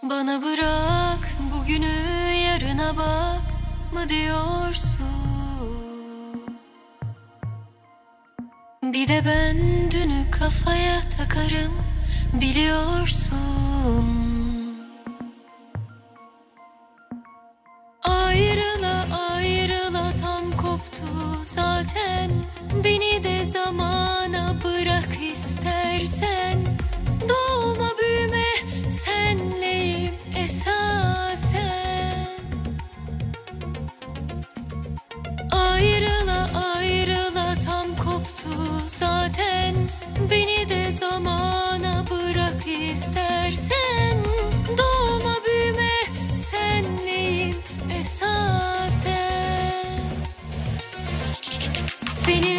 Bana bırak bugünü, yarına bak mı diyorsun? Bir de ben dünü kafaya takarım, biliyorsun. Ayrıla ayrıla tam koptu zaten. Beni de zamana bırak istersen. Doğma büyüme senleyim esasen. Ayrıla ayrıla tam koptu zaten. Beni de zamana bırak istersen. Doğma büyüme senleyim esasen. Seni